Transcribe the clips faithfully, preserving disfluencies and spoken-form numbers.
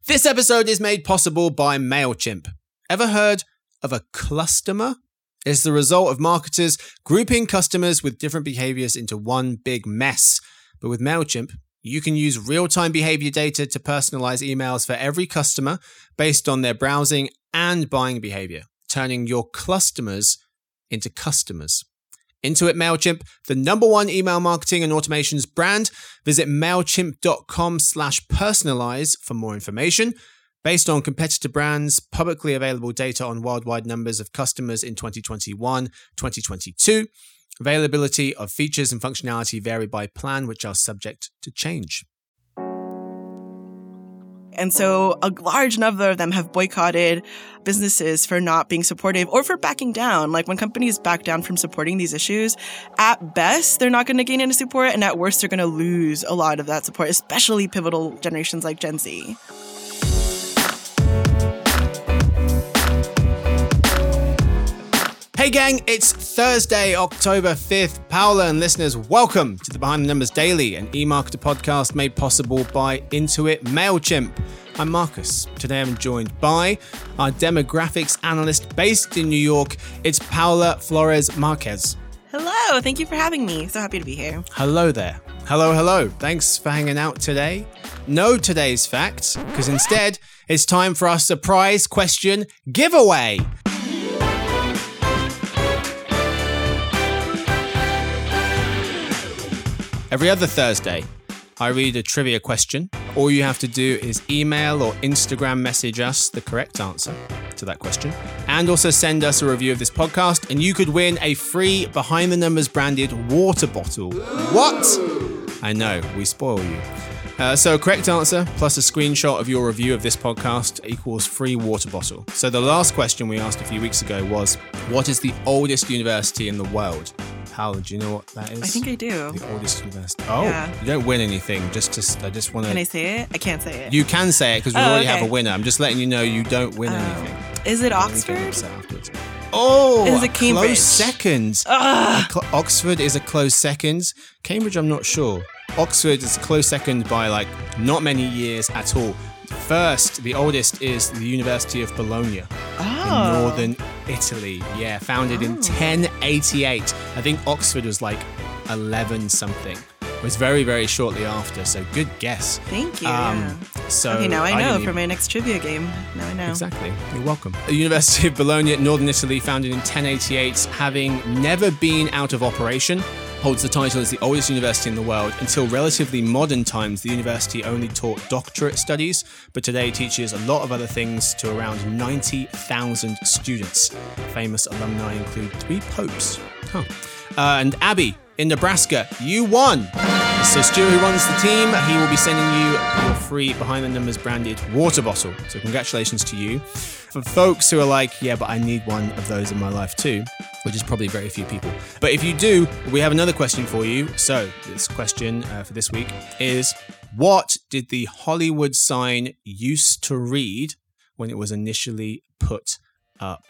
This episode is made possible by MailChimp. Ever heard of a cluster? It's the result of marketers grouping customers with different behaviors into one big mess. But with MailChimp, you can use real-time behavior data to personalize emails for every customer based on their browsing and buying behavior, turning your customers into customers. Intuit MailChimp, the number one email marketing and automations brand. Visit MailChimp.com slash personalize for more information. Based on competitor brands, publicly available data on worldwide numbers of customers in twenty twenty-one, twenty twenty-two. Availability of features and functionality vary by plan, which are subject to change. And so a large number of them have boycotted businesses for not being supportive or for backing down. Like when companies back down from supporting these issues, at best, they're not going to gain any support. And at worst, they're going to lose a lot of that support, especially pivotal generations like Gen Z. Hey gang, it's Thursday, October fifth. Paola and listeners, welcome to the Behind the Numbers Daily, an eMarketer podcast made possible by Intuit MailChimp. I'm Marcus. Today I'm joined by our demographics analyst based in New York. It's Paola Flores Marquez. Hello, thank you for having me. So happy to be here. Hello there. Hello, hello. Thanks for hanging out today. No today's facts, because instead it's time for our surprise question giveaway. Every other Thursday, I read a trivia question. All you have to do is email or Instagram message us the correct answer to that question, and also send us a review of this podcast, and you could win a free Behind the Numbers branded water bottle. What? I know, we spoil you. Uh, so correct answer plus a screenshot of your review of this podcast equals free water bottle. So the last question we asked a few weeks ago was, what is the oldest university in the world? Paola, do you know what that is? I think I do. The oldest university. Oh, yeah. You don't win anything. Just to, I just want to... Can I say it? I can't say it. You can say it because we oh, already okay. have a winner. I'm just letting you know you don't win oh. anything. Is it Oxford? Oh, is it Cambridge? Close second. Cl- Oxford is a close second. Cambridge, I'm not sure. Oxford is a close second by like not many years at all. First, the oldest is the University of Bologna oh. in northern Italy. Yeah, founded oh. in ten eighty-eight. I think Oxford was like eleven something. It was very, very shortly after. So good guess. Thank you. Um, yeah. So okay, now I know I for even... my next trivia game. Now I know. Exactly. You're welcome. The University of Bologna, northern Italy, founded in ten eighty-eight, having never been out of operation, holds the title as the oldest university in the world. Until relatively modern times, the university only taught doctorate studies, but today teaches a lot of other things to around ninety thousand students. Famous alumni include three popes. Huh. Uh, and Abby, in Nebraska, you won. So Stuart, who runs the team, he will be sending you your free Behind the Numbers branded water bottle. So congratulations to you. For folks who are like, yeah, but I need one of those in my life too, which is probably very few people. But if you do, we have another question for you. So this question uh, for this week is, what did the Hollywood sign used to read when it was initially put up?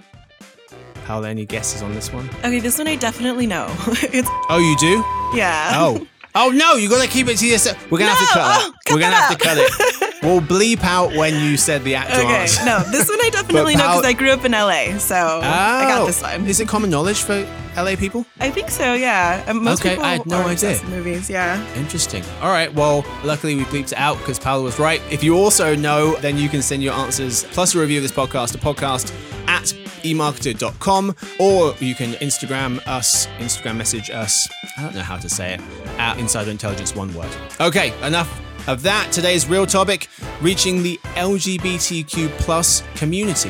Paola, any guesses on this one? Okay, this one I definitely know. it's Oh, you do? Yeah. Oh. Oh, no, you got to keep it to yourself. We're going to no, have to cut oh, that. Cut We're going to that have to cut it. We'll bleep out when you said the actual Okay, answer. no, this one I definitely know because I grew up in L A, so oh. I got this one. Is it common knowledge for L A people? I think so, yeah. Um, most okay, people I had no are idea. In movies, yeah. Interesting. All right, well, luckily we bleeped it out because Paola was right. If you also know, then you can send your answers plus a review of this podcast to podcast at emarketer dot com, or you can Instagram us, Instagram message us, I don't know how to say it, at Insider Intelligence, one word. Okay, enough of that. Today's real topic, reaching the L G B T Q plus community.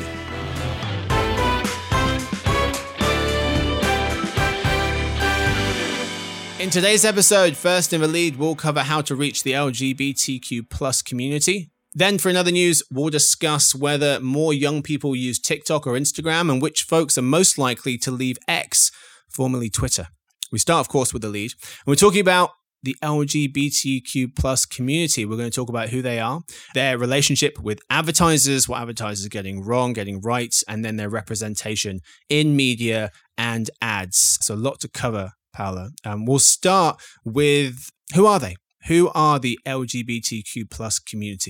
In today's episode, first in the lead, we'll cover how to reach the L G B T Q plus community. Then for another news, we'll discuss whether more young people use TikTok or Instagram and which folks are most likely to leave X, formerly Twitter. We start, of course, with the lead. And we're talking about the L G B T Q plus community. We're going to talk about who they are, their relationship with advertisers, what advertisers are getting wrong, getting right, and then their representation in media and ads. So a lot to cover, Paola. Um, we'll start with, who are they? Who are the L G B T Q plus community?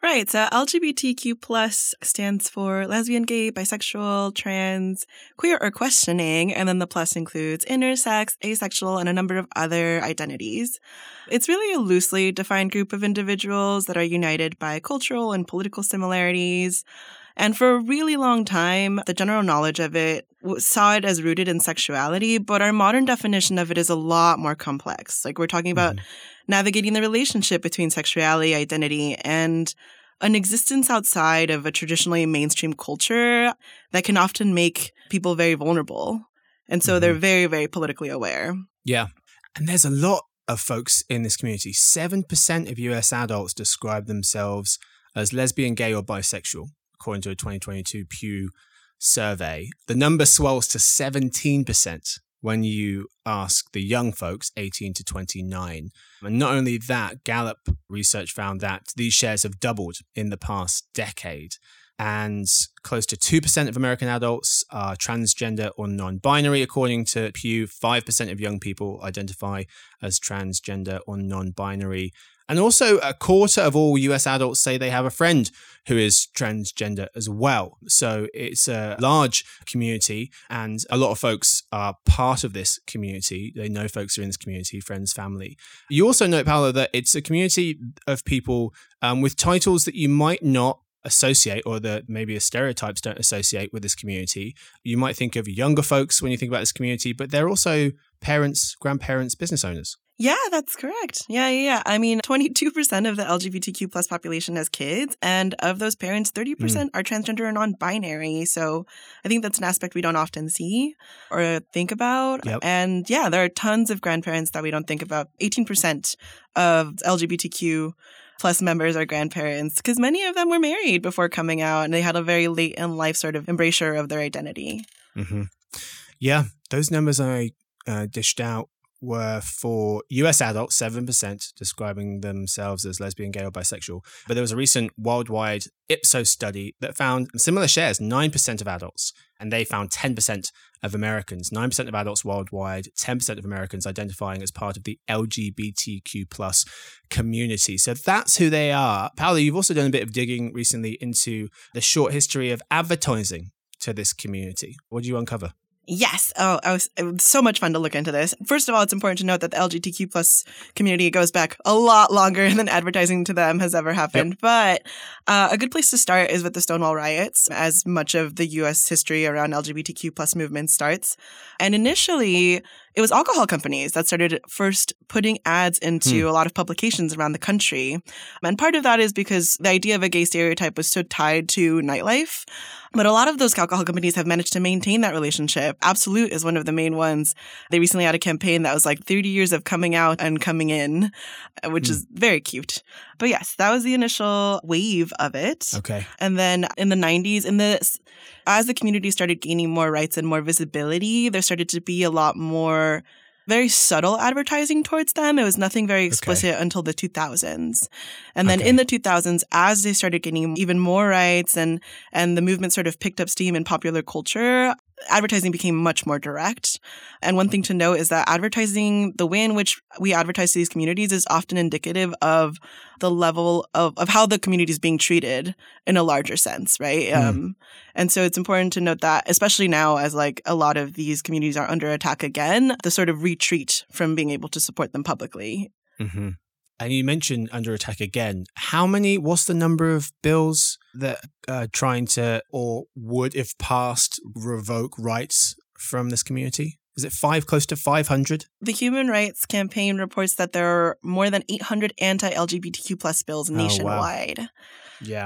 Right. So L G B T Q plus stands for lesbian, gay, bisexual, trans, queer, or questioning. And then the plus includes intersex, asexual, and a number of other identities. It's really a loosely defined group of individuals that are united by cultural and political similarities. And for a really long time, the general knowledge of it saw it as rooted in sexuality, but our modern definition of it is a lot more complex. Like we're talking about mm-hmm. navigating the relationship between sexuality, identity, and an existence outside of a traditionally mainstream culture that can often make people very vulnerable. And so mm-hmm. they're very, very politically aware. Yeah. And there's a lot of folks in this community. seven percent of U S adults describe themselves as lesbian, gay, or bisexual, according to a twenty twenty-two Pew survey. The number swells to seventeen percent when you ask the young folks, eighteen to twenty-nine. And not only that, Gallup research found that these shares have doubled in the past decade. And close to two percent of American adults are transgender or non-binary, according to Pew. five percent of young people identify as transgender or non-binary. And also a quarter of all U S adults say they have a friend who is transgender as well. So it's a large community and a lot of folks are part of this community. They know folks are in this community, friends, family. You also note, Paolo, that it's a community of people um, with titles that you might not associate or that maybe stereotypes don't associate with this community. You might think of younger folks when you think about this community, but they're also parents, grandparents, business owners. Yeah, that's correct. Yeah, yeah, yeah. I mean, twenty-two percent of the L G B T Q plus population has kids, and of those parents, thirty percent mm. are transgender or non-binary. So I think that's an aspect we don't often see or think about. Yep. And yeah, there are tons of grandparents that we don't think about. eighteen percent of L G B T Q plus members are grandparents because many of them were married before coming out, and they had a very late in life sort of embrasure of their identity. Mm-hmm. Yeah, those numbers I uh, dished out were for U S adults, seven percent describing themselves as lesbian, gay, or bisexual. But there was a recent worldwide Ipsos study that found similar shares, nine percent of adults, and they found ten percent of Americans, nine percent of adults worldwide, ten percent of Americans identifying as part of the L G B T Q plus community. So that's who they are. Paolo, you've also done a bit of digging recently into the short history of advertising to this community. What did you uncover? Yes. Oh, I was, it was so much fun to look into this. First of all, it's important to note that the L G B T Q plus community goes back a lot longer than advertising to them has ever happened. Yep. But uh, a good place to start is with the Stonewall riots, as much of the U S history around L G B T Q plus movement starts. And initially, it was alcohol companies that started first putting ads into hmm. a lot of publications around the country. And part of that is because the idea of a gay stereotype was so tied to nightlife. But a lot of those alcohol companies have managed to maintain that relationship. Absolut is one of the main ones. They recently had a campaign that was like thirty years of coming out and coming in, which hmm. is very cute. But yes, that was the initial wave of it. Okay. And then in the nineties, in the as the community started gaining more rights and more visibility, there started to be a lot more very subtle advertising towards them. It was nothing very explicit okay. until the two thousands. And then okay. in the two thousands, as they started getting even more rights and, and the movement sort of picked up steam in popular culture, advertising became much more direct. And one thing to note is that advertising, the way in which we advertise to these communities is often indicative of the level of, of how the community is being treated in a larger sense, right? Mm. Um, and so it's important to note that, especially now as like a lot of these communities are under attack again, the sort of retreat from being able to support them publicly. Mm-hmm. And you mentioned under attack again. How many, what's the number of bills that are trying to, or would, if passed, revoke rights from this community? Is it five, close to five hundred? The Human Rights Campaign reports that there are more than eight hundred anti-L G B T Q plus bills nationwide. Oh, wow. Yeah.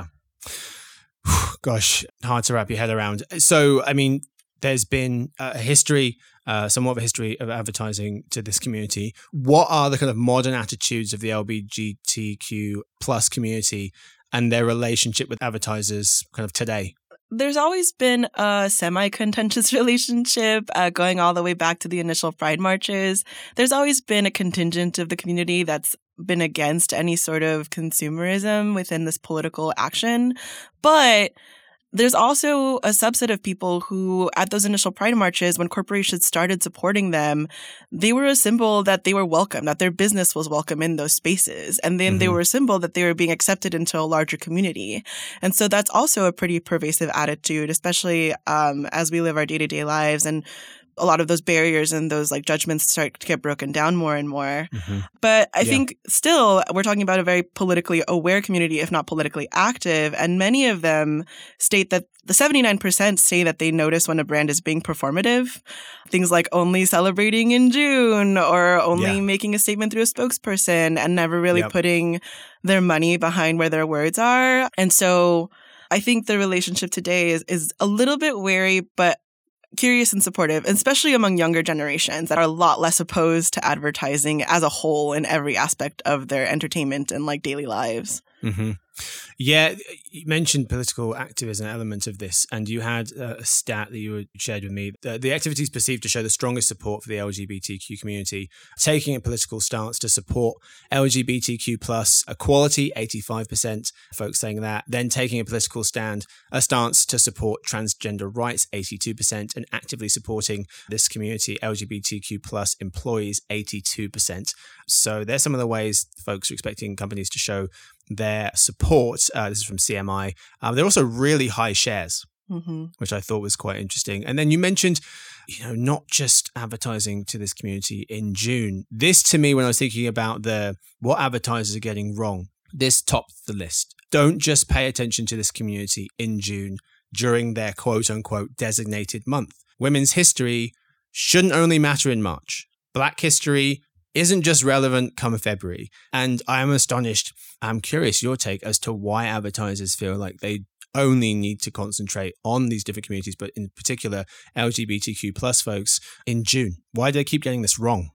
Gosh, hard to wrap your head around. So, I mean, there's been a history, uh, somewhat of a history of advertising to this community. What are the kind of modern attitudes of the L G B T Q plus community and their relationship with advertisers kind of today? There's always been a semi-contentious relationship uh, going all the way back to the initial Pride marches. There's always been a contingent of the community that's been against any sort of consumerism within this political action. But There's also a subset of people who, at those initial Pride marches, when corporations started supporting them, they were a symbol that they were welcome, that their business was welcome in those spaces. And then mm-hmm. they were a symbol that they were being accepted into a larger community. And so that's also a pretty pervasive attitude, especially um, as we live our day-to-day lives. And a lot of those barriers and those like judgments start to get broken down more and more. Mm-hmm. But I yeah. think still we're talking about a very politically aware community, if not politically active. And many of them state that the seventy-nine percent say that they notice when a brand is being performative. Things like only celebrating in June or only yeah. making a statement through a spokesperson and never really yep. putting their money behind where their words are. And so I think the relationship today is, is a little bit wary, but curious and supportive, especially among younger generations that are a lot less opposed to advertising as a whole in every aspect of their entertainment and like daily lives. Mm-hmm. Yeah, you mentioned political activism element of this, and you had a stat that you shared with me. The, the activities perceived to show the strongest support for the L G B T Q community, taking a political stance to support L G B T Q plus equality, eighty-five percent folks saying that, then taking a political stand, a stance to support transgender rights, eighty-two percent, and actively supporting this community, L G B T Q plus employees, eighty-two percent. So there's some of the ways folks are expecting companies to show their support. Uh, this is from C M I. Um, they're also really high shares, mm-hmm. which I thought was quite interesting. And then you mentioned, you know, not just advertising to this community in June. This, to me, when I was thinking about the what advertisers are getting wrong, this tops the list. Don't just pay attention to this community in June during their quote unquote designated month. Women's history shouldn't only matter in March. Black history isn't just relevant come February. And I am astonished. I'm curious your take as to why advertisers feel like they only need to concentrate on these different communities, but in particular L G B T Q plus folks in June. Why do they keep getting this wrong?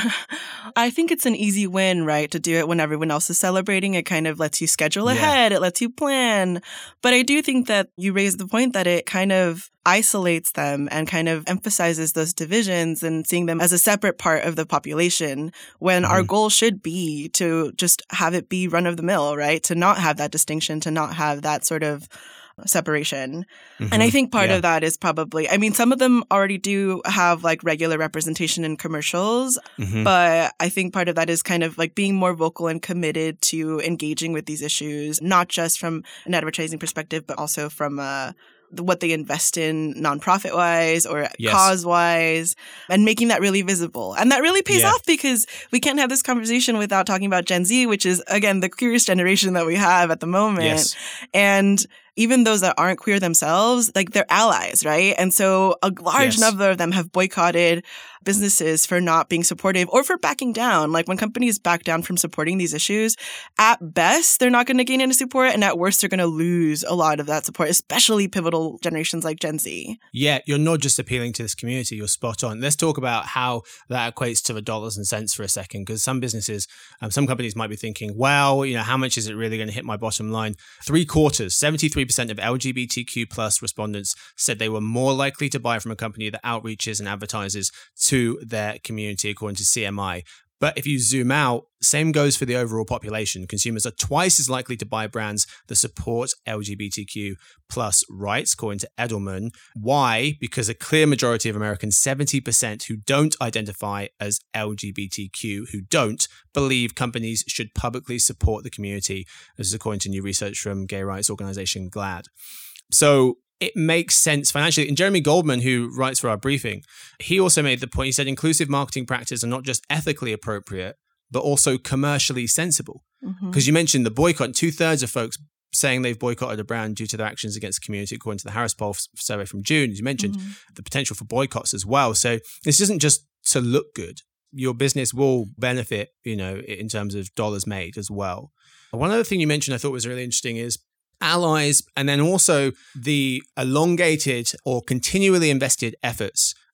I think it's an easy win, right? To do it when everyone else is celebrating. It kind of lets you schedule ahead. Yeah. It lets you plan. But I do think that you raised the point that it kind of isolates them and kind of emphasizes those divisions and seeing them as a separate part of the population when mm-hmm. our goal should be to just have it be run of the mill, right? To not have that distinction, to not have that sort of separation. Mm-hmm. And I think part yeah. of that is probably, I mean, some of them already do have like regular representation in commercials, mm-hmm. but I think part of that is kind of like being more vocal and committed to engaging with these issues, not just from an advertising perspective, but also from a what they invest in nonprofit-wise or yes. cause-wise, and making that really visible. And that really pays yeah. off because we can't have this conversation without talking about Gen Z, which is, again, the queerest generation that we have at the moment. Yes. And even those that aren't queer themselves, like they're allies, right? And so a large yes. number of them have boycotted businesses for not being supportive or for backing down. Like when companies back down from supporting these issues, at best, they're not going to gain any support. And at worst, they're going to lose a lot of that support, especially pivotal generations like Gen Z. Yeah, you're not just appealing to this community, you're spot on. Let's talk about how that equates to the dollars and cents for a second, because some businesses, um, some companies might be thinking, well, you know, how much is it really going to hit my bottom line? Three quarters, seventy-three percent of L G B T Q plus respondents said they were more likely to buy from a company that outreaches and advertises to their community, according to C M I. But if you zoom out, same goes for the overall population. Consumers are twice as likely to buy brands that support L G B T Q plus rights, according to Edelman. Why? Because a clear majority of Americans, seventy percent who don't identify as L G B T Q, who don't believe companies should publicly support the community. This is according to new research from gay rights organization GLAAD. So it makes sense financially. And Jeremy Goldman, who writes for our briefing, he also made the point, he said inclusive marketing practices are not just ethically appropriate, but also commercially sensible. Because mm-hmm. you mentioned the boycott, two thirds of folks saying they've boycotted a brand due to their actions against the community, according to the Harris Poll survey from June, as you mentioned, mm-hmm. the potential for boycotts as well. So this isn't just to look good. Your business will benefit, you know, in terms of dollars made as well. One other thing you mentioned I thought was really interesting is allies, and then also the elongated or continually invested efforts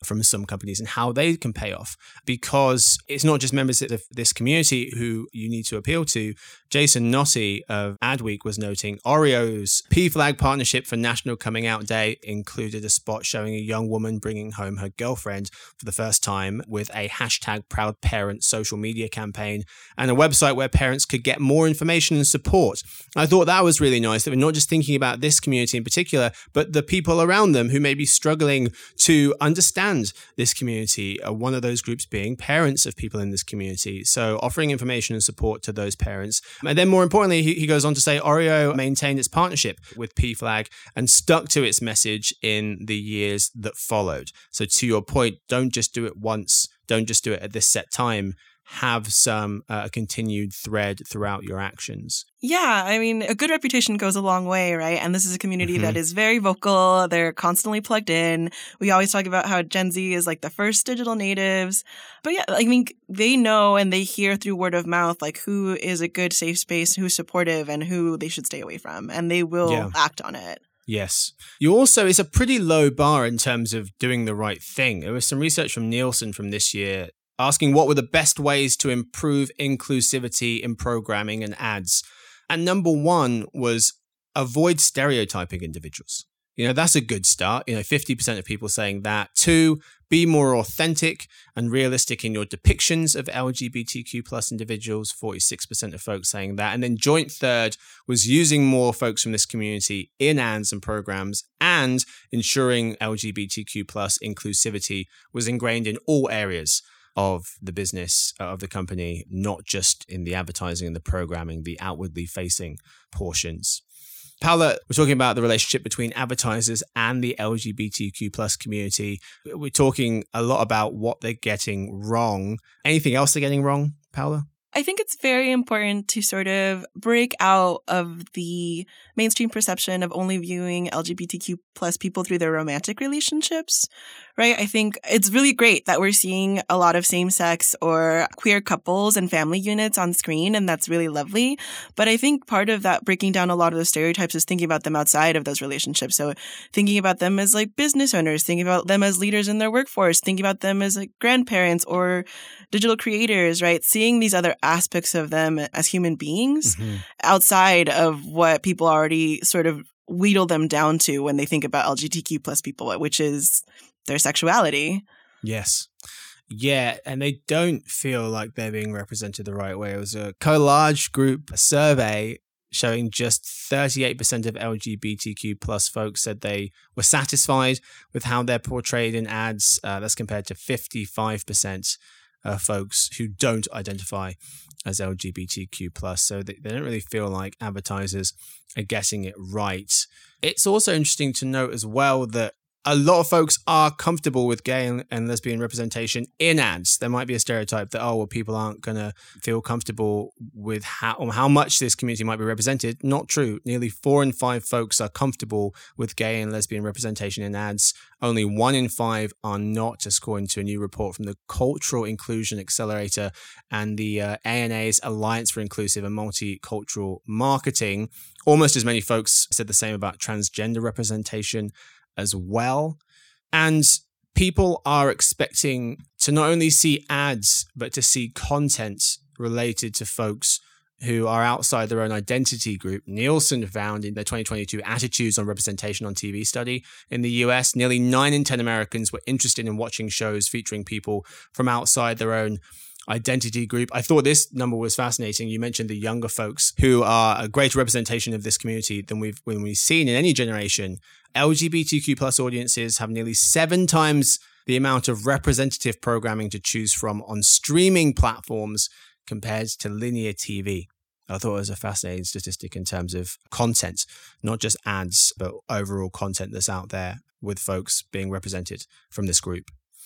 from some companies and how they can pay off, because it's not just members of this community who you need to appeal to. Jason Notty of Adweek was noting Oreo's P FLAG partnership for National Coming Out Day included a spot showing a young woman bringing home her girlfriend for the first time with a hashtag Proud Parent social media campaign and a website where parents could get more information and support. I thought that was really nice, that we're not just thinking about this community in particular, but the people around them who may be struggling to understand this community. Uh, one of those groups being parents of people in this community. So offering information and support to those parents. And then more importantly, he, he goes on to say Oreo maintained its partnership with P FLAG and stuck to its message in the years that followed. So to your point, don't just do it once. Don't just do it at this set time. Have some uh, continued thread throughout your actions. Yeah, I mean, a good reputation goes a long way, right? And this is a community Mm-hmm. that is very vocal. They're constantly plugged in. We always talk about how Gen Z is like the first digital natives. But yeah, I mean, they know and they hear through word of mouth, like who is a good safe space, who's supportive, and who they should stay away from. And they will Yeah. act on it. Yes. You also, it's a pretty low bar in terms of doing the right thing. There was some research from Nielsen from this year asking what were the best ways to improve inclusivity in programming and ads. And number one was avoid stereotyping individuals. You know, that's a good start. You know, fifty percent of people saying that. Two, be more authentic and realistic in your depictions of L G B T Q plus individuals. forty-six percent of folks saying that. And then joint third was using more folks from this community in ads and programs and ensuring L G B T Q plus inclusivity was ingrained in all areas of the business, uh, of the company, not just in the advertising and the programming, the outwardly facing portions. Paula, we're talking about the relationship between advertisers and the L G B T Q plus community. We're talking a lot about what they're getting wrong. Anything else they're getting wrong, Paula? I think it's very important to sort of break out of the mainstream perception of only viewing L G B T Q plus people through their romantic relationships, right? I think it's really great that we're seeing a lot of same-sex or queer couples and family units on screen, and that's really lovely. But I think part of that breaking down a lot of those stereotypes is thinking about them outside of those relationships. So thinking about them as like business owners, thinking about them as leaders in their workforce, thinking about them as like grandparents or digital creators, right? Seeing these other aspects of them as human beings mm-hmm. outside of what people already sort of wheedle them down to when they think about L G B T Q plus people, which is their sexuality. Yes. Yeah, and they don't feel like they're being represented the right way. It was a Collage Group survey showing just thirty-eight percent of L G B T Q plus folks said they were satisfied with how they're portrayed in ads. Uh, that's compared to fifty-five percent of folks who don't identify as L G B T Q plus. So they, they don't really feel like advertisers are getting it right. It's also interesting to note as well that a lot of folks are comfortable with gay and, and lesbian representation in ads. There might be a stereotype that, oh, well, people aren't going to feel comfortable with how, or how much this community might be represented. Not true. Nearly four in five folks are comfortable with gay and lesbian representation in ads. Only one in five are not, according to a new report from the Cultural Inclusion Accelerator and the uh, A N A's Alliance for Inclusive and Multicultural Marketing. Almost as many folks said the same about transgender representation as well. And people are expecting to not only see ads, but to see content related to folks who are outside their own identity group. Nielsen found in their twenty twenty-two Attitudes on Representation on T V study in the U S, nearly nine in ten Americans were interested in watching shows featuring people from outside their own identity group. I thought this number was fascinating. You mentioned the younger folks who are a greater representation of this community than we've when we've seen in any generation. L G B T Q plus audiences have nearly seven times the amount of representative programming to choose from on streaming platforms compared to linear T V. I thought it was a fascinating statistic in terms of content, not just ads, but overall content that's out there with folks being represented from this group.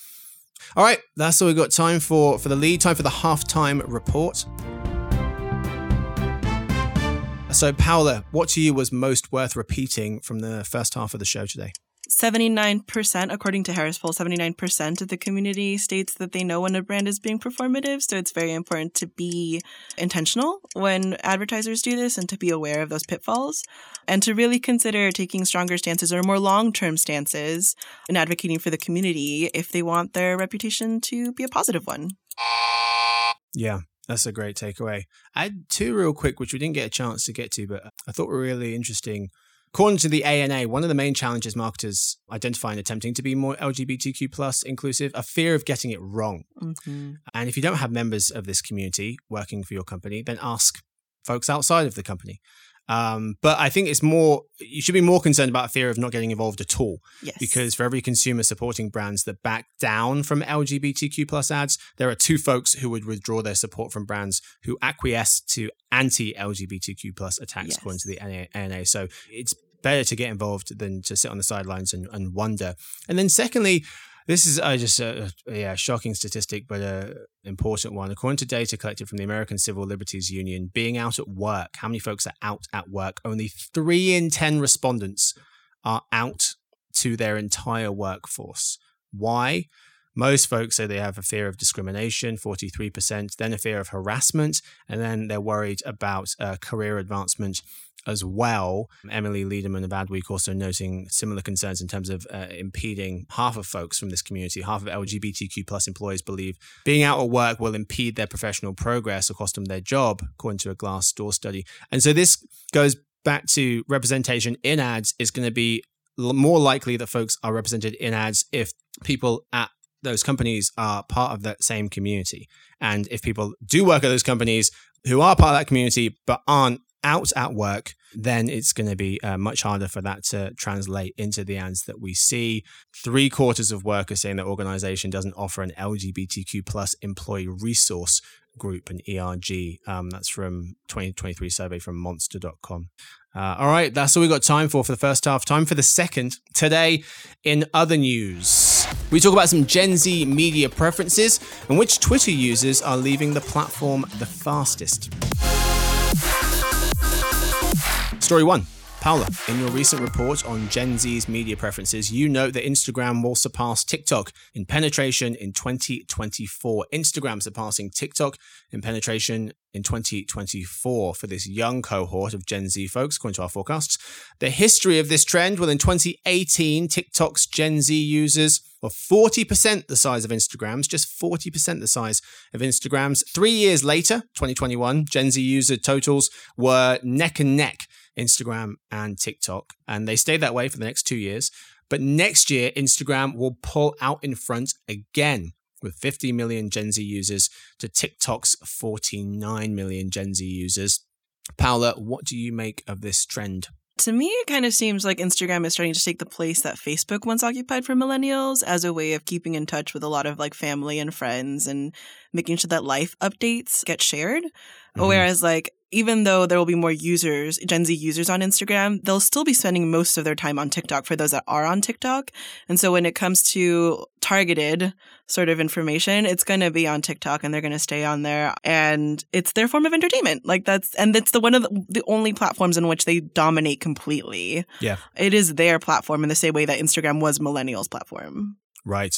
All right, that's all we've got time for for the lead, time for the halftime report. So, Paula, what to you was most worth repeating from the first half of the show today? seventy-nine percent, according to Harris Poll, seventy-nine percent of the community states that they know when a brand is being performative. So it's very important to be intentional when advertisers do this and to be aware of those pitfalls and to really consider taking stronger stances or more long-term stances in advocating for the community if they want their reputation to be a positive one. Yeah. That's a great takeaway. I had two real quick, which we didn't get a chance to get to, but I thought were really interesting. According to the A N A, one of the main challenges marketers identify in attempting to be more L G B T Q plus inclusive, a fear of getting it wrong. Mm-hmm. And if you don't have members of this community working for your company, then ask folks outside of the company. Um, but I think it's more, you should be more concerned about a fear of not getting involved at all. Yes. Because for every consumer supporting brands that back down from L G B T Q plus ads, there are two folks who would withdraw their support from brands who acquiesce to anti-L G B T Q plus attacks, yes. according to the A N A. So it's better to get involved than to sit on the sidelines and, and wonder. And then secondly, this is uh, just a, a yeah, shocking statistic, but an important one. According to data collected from the American Civil Liberties Union, being out at work, how many folks are out at work? Only three in ten respondents are out to their entire workforce. Why? Most folks say they have a fear of discrimination, forty-three percent, then a fear of harassment, and then they're worried about uh, career advancement as well. Emily Liederman of Adweek also noting similar concerns in terms of uh, impeding half of folks from this community. Half of L G B T Q plus employees believe being out at work will impede their professional progress or cost them their job, according to a Glassdoor study. And so this goes back to representation in ads is going to be l- more likely that folks are represented in ads if people at those companies are part of that same community. And if people do work at those companies who are part of that community but aren't out at work, then it's going to be uh, much harder for that to translate into the ads that we see. Three quarters of workers saying their organization doesn't offer an L G B T Q plus employee resource group, an E R G. Um, that's from twenty twenty-three survey from monster dot com. Uh, all right, that's all we got time for for the first half. Time for the second. Today, in other news, we talk about some Gen Z media preferences and which Twitter users are leaving the platform the fastest. Story one. Paula, in your recent report on Gen Z's media preferences, you note that Instagram will surpass TikTok in penetration in twenty twenty-four. Instagram surpassing TikTok in penetration in twenty twenty-four for this young cohort of Gen Z folks, according to our forecasts. The history of this trend, well, in twenty eighteen, TikTok's Gen Z users were forty percent the size of Instagram's, just forty percent the size of Instagram's. Three years later, twenty twenty-one, Gen Z user totals were neck and neck, Instagram and TikTok, and they stayed that way for the next two years. But next year, Instagram will pull out in front again with fifty million Gen Z users to TikTok's forty-nine million Gen Z users. Paula, what do you make of this trend? To me, it kind of seems like Instagram is starting to take the place that Facebook once occupied for millennials as a way of keeping in touch with a lot of like family and friends and making sure that life updates get shared. Mm-hmm. Whereas like, even though there will be more users, Gen Z users on Instagram, they'll still be spending most of their time on TikTok for those that are on TikTok. And so when it comes to targeted sort of information, it's going to be on TikTok and they're going to stay on there. And it's their form of entertainment. Like that's, and it's the one of the, the only platforms in which they dominate completely. Yeah. It is their platform in the same way that Instagram was millennials' platform. Right.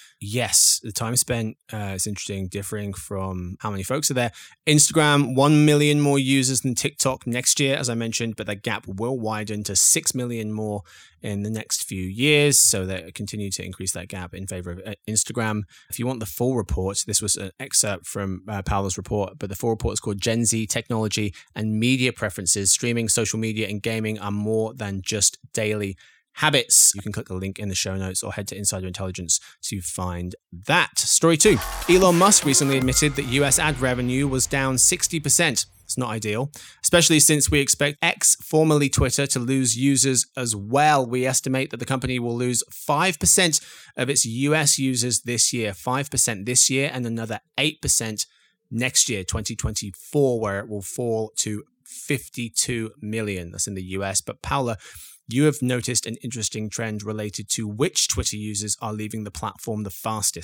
Yes, the time spent uh, is interesting, differing from how many folks are there. Instagram, one million more users than TikTok next year, as I mentioned, but that gap will widen to six million more in the next few years. So they continue to increase that gap in favor of Instagram. If you want the full report, this was an excerpt from uh, Paola's report, but the full report is called Gen Z Technology and Media Preferences. Streaming, social media, and gaming are more than just daily habits. You can click the link in the show notes or head to Insider Intelligence to find that. Story two. Elon Musk recently admitted that U S ad revenue was down sixty percent. It's not ideal, especially since we expect X, formerly Twitter, to lose users as well. We estimate that the company will lose five percent of its U S users this year, five percent this year, and another eight percent next year, twenty twenty-four, where it will fall to fifty-two million. That's in the U S. But Paula, you have noticed an interesting trend related to which Twitter users are leaving the platform the fastest.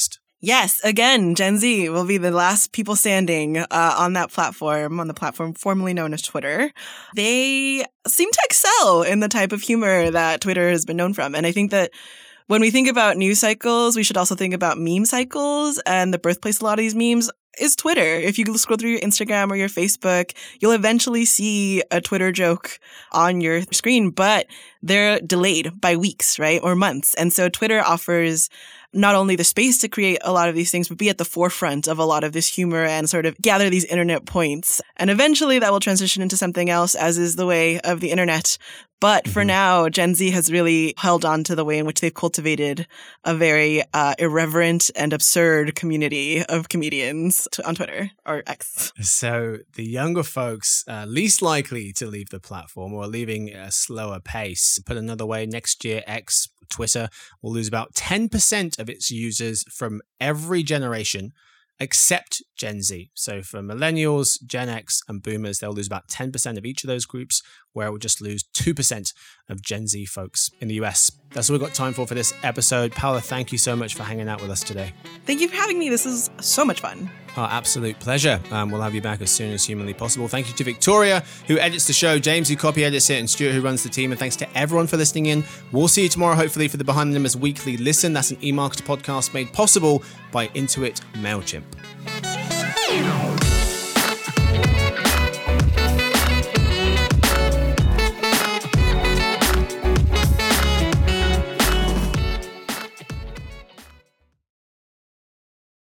Yes, again, Gen Z will be the last people standing uh, on that platform, on the platform formerly known as Twitter. They seem to excel in the type of humor that Twitter has been known from. And I think that when we think about news cycles, we should also think about meme cycles, and the birthplace of a lot of these memes is Twitter. If you scroll through your Instagram or your Facebook, you'll eventually see a Twitter joke on your screen, but they're delayed by weeks, right? Or months. And so Twitter offers not only the space to create a lot of these things, but be at the forefront of a lot of this humor and sort of gather these internet points. And eventually that will transition into something else, as is the way of the internet. But for mm-hmm. now, Gen Z has really held on to the way in which they've cultivated a very uh, irreverent and absurd community of comedians to, on Twitter or X. So the younger folks uh, least likely to leave the platform or leaving at a slower pace. Put another way, next year, X, Twitter, will lose about ten percent of its users from every generation except Gen Z. So for millennials, Gen X, and boomers, they'll lose about ten percent of each of those groups, where it will just lose two percent of Gen Z folks in the U S. That's all we've got time for for this episode. Paola, thank you so much for hanging out with us today. Thank you for having me. This is so much fun. Our absolute pleasure. Um, we'll have you back as soon as humanly possible. Thank you to Victoria, who edits the show, James, who copy edits it, and Stuart, who runs the team. And thanks to everyone for listening in. We'll see you tomorrow, hopefully, for the Behind the Numbers Weekly Listen. That's an eMarketer podcast made possible by Intuit MailChimp.